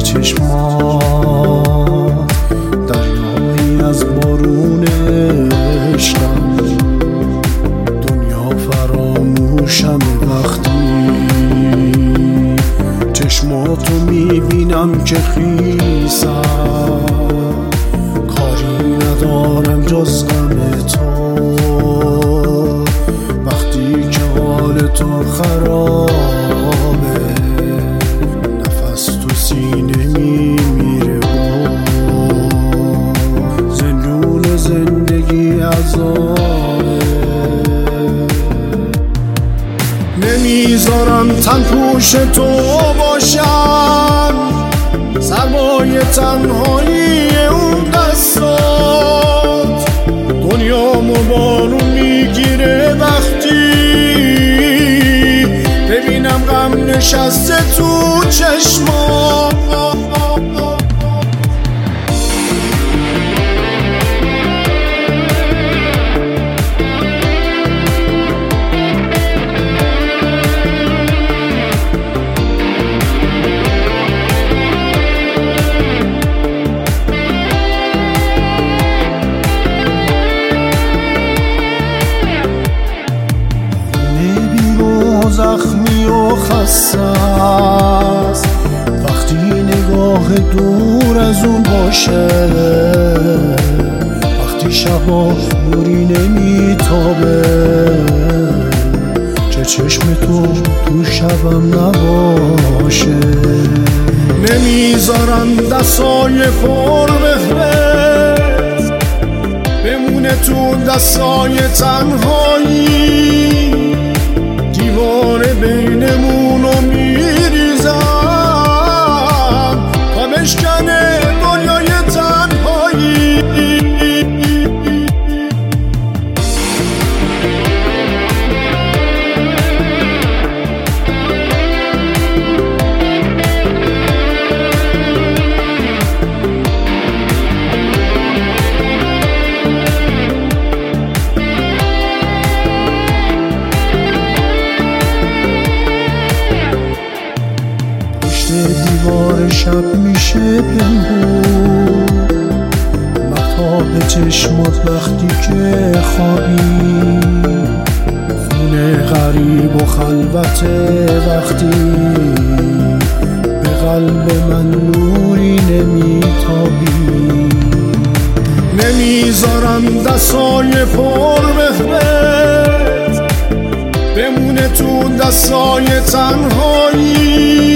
چشمات دریایی از بارون عشقم، دنیا فراموشم وقتی چشماتو میبینم که خیسم، کاری ندارم جز غم تو وقتی که حال تو خرابه، نفس تو سینه میمیره و زندون زندگی عذابه. نمیذارم تن پوش تو باشم، سرمایه تنهایی اون دستات، دنیامو بارون میگیره وقتی ببینم غم نشسته تو چشمات. زخمی و خسته است وقتی نگاه دور از اون باشه، وقتی شبا نوری نمیتابه، چه چشم تو شبم نباشه. نمیذارم دستای پر بهرز بمونه تو دستای تنهایی، دیواره بینمونو میریزم تا بشکنه دنیای تنهایی. دیوار شب میشه پنهون مهتاب چشمات وقتی که خوابی، خونه غریب و خلوته وقتی به قلب من نوری نمیتابی. نمیذارم دستای پر بهرز بمونه تو دستای تنهایی،